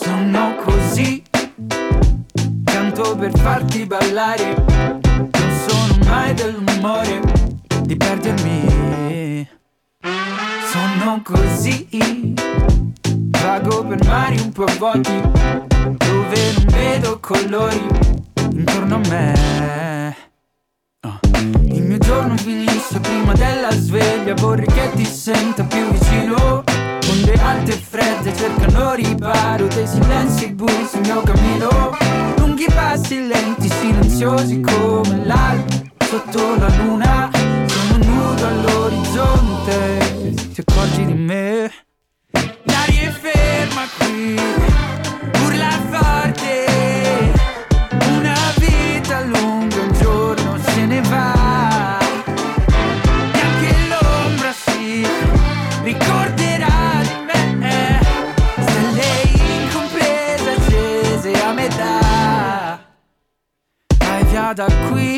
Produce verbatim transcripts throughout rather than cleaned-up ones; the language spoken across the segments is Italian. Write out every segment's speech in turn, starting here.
sono così, canto per farti ballare, non sono mai dell'umore di perdermi. Sono così, vago per mari un po' vuoti, dove non vedo colori intorno a me. Oh. Il mio giorno finisce prima della sveglia, vorrei che ti senta più vicino. Onde alte e fredde cercano riparo dei silenzi bui sul mio cammino. Lunghi passi lenti, silenziosi come l'alba sotto la luna. Sono nudo all'orizzonte, ti accorgi di me. L'aria è ferma qui, urla forte. Una vita lunga, un giorno se ne va. E anche l'ombra si ricorderà di me. Stelle incomprese, accese a metà. Vai via da qui,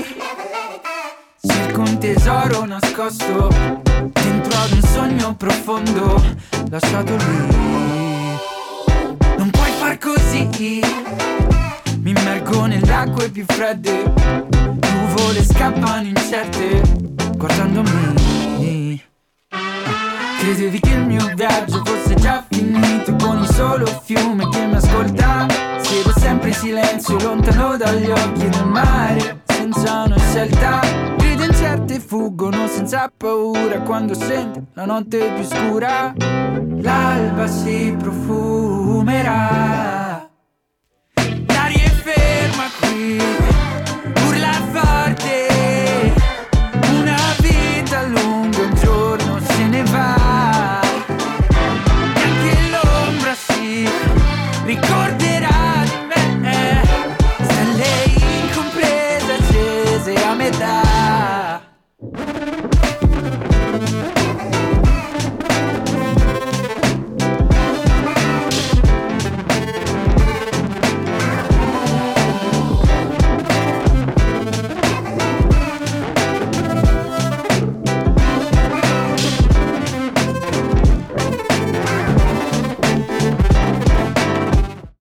cerco un tesoro nascosto dentro ad un sogno profondo lasciato lì. Non puoi far così, mi immergo nelle acque più fredde, nuvole scappano incerte guardandomi. Credevi che il mio viaggio fosse già finito con il solo fiume che mi ascolta. Siedo sempre in silenzio lontano dagli occhi del mare, senza una scelta. Grida incerte fuggono senza paura quando sento la notte più scura. L'alba si profumerà. L'aria è ferma qui, urla forte. Una vita lunga, un giorno se ne va. E anche l'ombra si ricorderà